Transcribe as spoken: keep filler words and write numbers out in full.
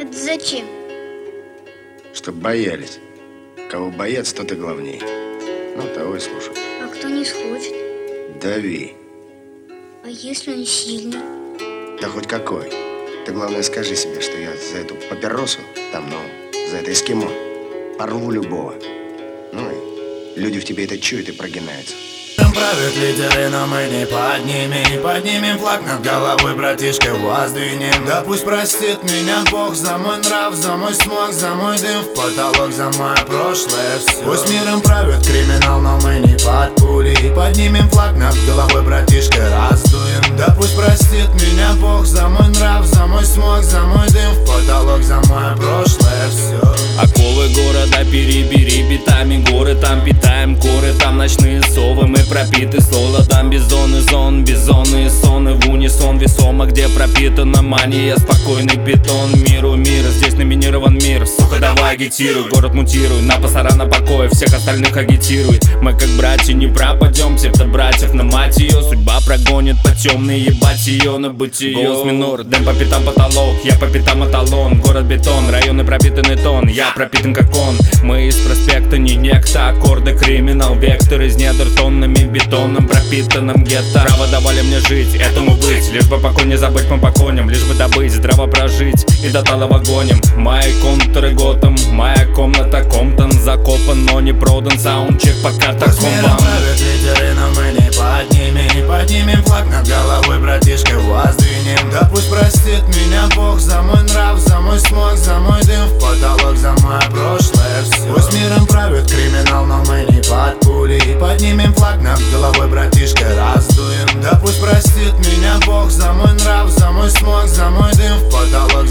Это зачем? Чтоб боялись. Кого боятся, тот и главней. Ну, того и слушай. А кто не схочет? Дави. А если он сильный? Да хоть какой. Ты, главное, скажи себе, что я за эту папиросу, там, ну, за это эскимо, порву любого. Ну и люди в тебе это чуют и прогинаются. Правят лидеры, но мы не поднимем. Поднимем флаг над головой, братишка, воздвинем. Да пусть простит меня Бог за мой нрав, за мой смог, за мой дым в потолок, за мое прошлое все. Пусть миром правит криминал, но мы не под пулей. Поднимем флаг над головой, братишка, раздуем. Да пусть простит меня Бог за мой нрав, за мой смог, за мой дым в потолок, за мое прошлое все. Оковы города перебери битами, горы там питаем, коры там ночные совы. Мы пропиты солодом, бизоны зон, бизоны соны в унисон весомо, где пропитана мания, спокойный бетон. Миру мир, здесь номинирован мир. Сука, давай агитируй, город мутируй, на пасара на покое, всех остальных агитируй. Мы как братья не пропадем, псевдо-братьев на мать ее. Судьба прогонит по темной, ебать ее на бытие. Голос минор, дым по пятам потолок, я по пятам эталон. Город бетон, районы пропитанный тон, я пропитан как он. Мы из проспекта не некто, аккорды криминал, вектор из недр тоннами бетоном пропитанным гетто. Право давали мне жить, этому быть, лишь бы покой не забыть, мы поконим, лишь бы добыть, здраво прожить и до талого гоним. Мои контуры готом, моя комната Комптон, закопан, но не продан, саундчек пока таком вам. Правят лидеры, но мы не поднимем. Поднимем флаг над головой, братишка, воздвинем. Да пусть простит меня Бог за мой нрав, за мой смог, за мой дым в потолок, за мое прошлое все. Пусть миром правит криминал, но мы не под пулей. Поднимем флаг над головой, братишка, раздуем. Да пусть простит меня Бог за мой нрав, за мой смог, за мой дым в потолок,